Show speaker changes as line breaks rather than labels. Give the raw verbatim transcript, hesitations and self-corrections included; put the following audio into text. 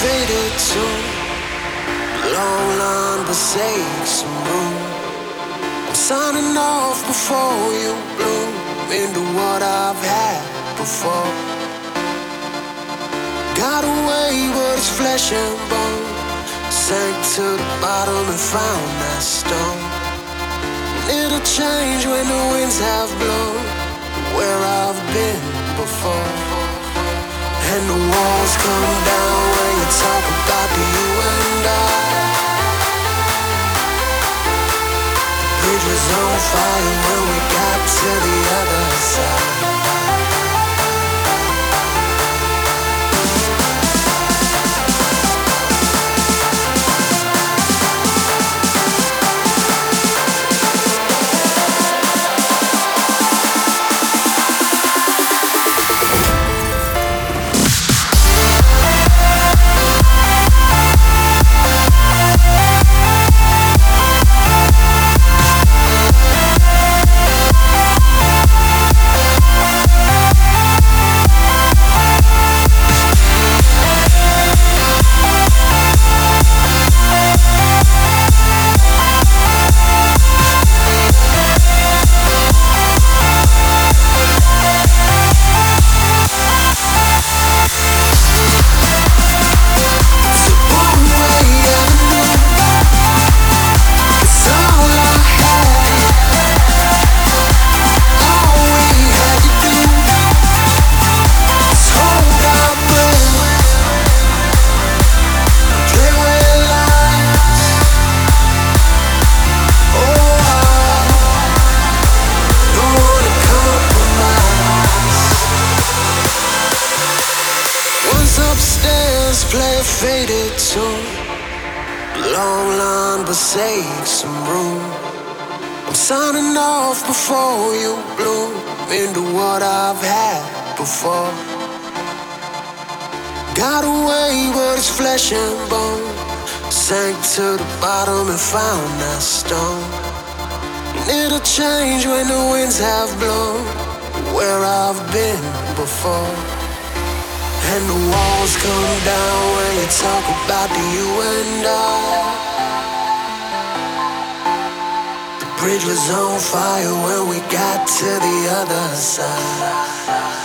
faded too. Long line, but save some room. I'm signing off before you bloom into what I've had before. Got away, but it's flesh and bone. Sank to the bottom and found that stone. It'll change when the winds have blown where I've been before. And the walls come down when you talk about the you and I. The bridge was on fire when we got to the other side. Upstairs, play a faded tune. Long line, but save some room. I'm signing off before you bloom into what I've had before. Got away, but it's flesh and bone. Sank to the bottom and found that stone. And it'll change when the winds have blown where I've been before. And the walls come down when you talk about the you and I. The bridge was on fire when we got to the other side.